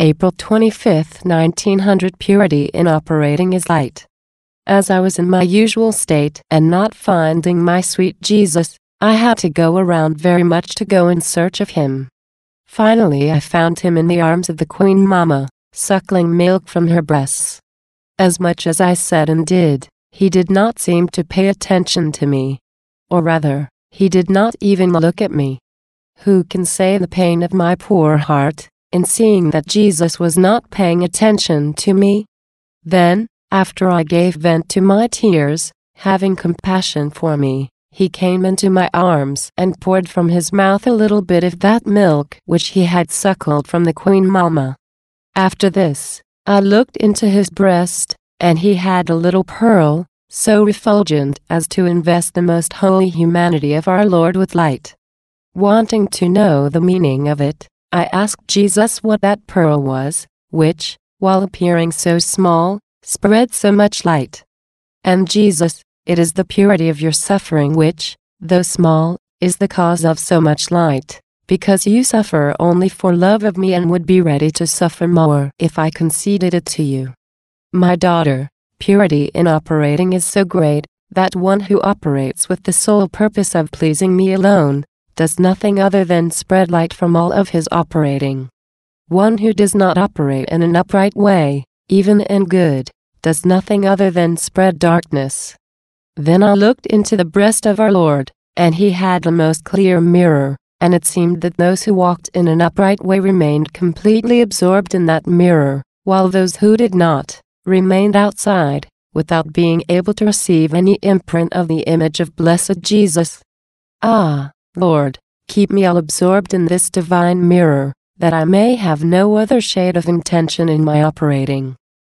April 25, 1900. Purity in operating is light. As I was in my usual state and not finding my sweet Jesus, I had to go around very much to go in search of him. Finally I found him in the arms of the Queen Mama, suckling milk from her breasts. As much as I said and did, he did not seem to pay attention to me. Or rather, he did not even look at me. Who can say the pain of my poor heart, in seeing that Jesus was not paying attention to me? Then, after I gave vent to my tears, having compassion for me, he came into my arms and poured from his mouth a little bit of that milk which he had suckled from the Queen Mama. After this, I looked into his breast, and he had a little pearl, so refulgent as to invest the most holy humanity of our Lord with light. Wanting to know the meaning of it, I asked Jesus what that pearl was, which, while appearing so small, spread so much light. And Jesus, it is the purity of your suffering which, though small, is the cause of so much light, because you suffer only for love of me and would be ready to suffer more if I conceded it to you. My daughter, purity in operating is so great, that one who operates with the sole purpose of pleasing me alone, does nothing other than spread light from all of his operating. One who does not operate in an upright way, even in good, does nothing other than spread darkness. Then I looked into the breast of our Lord, and he had a most clear mirror, and it seemed that those who walked in an upright way remained completely absorbed in that mirror, while those who did not, remained outside, without being able to receive any imprint of the image of blessed Jesus. Ah, Lord, keep me all absorbed in this divine mirror, that I may have no other shade of intention in my operating.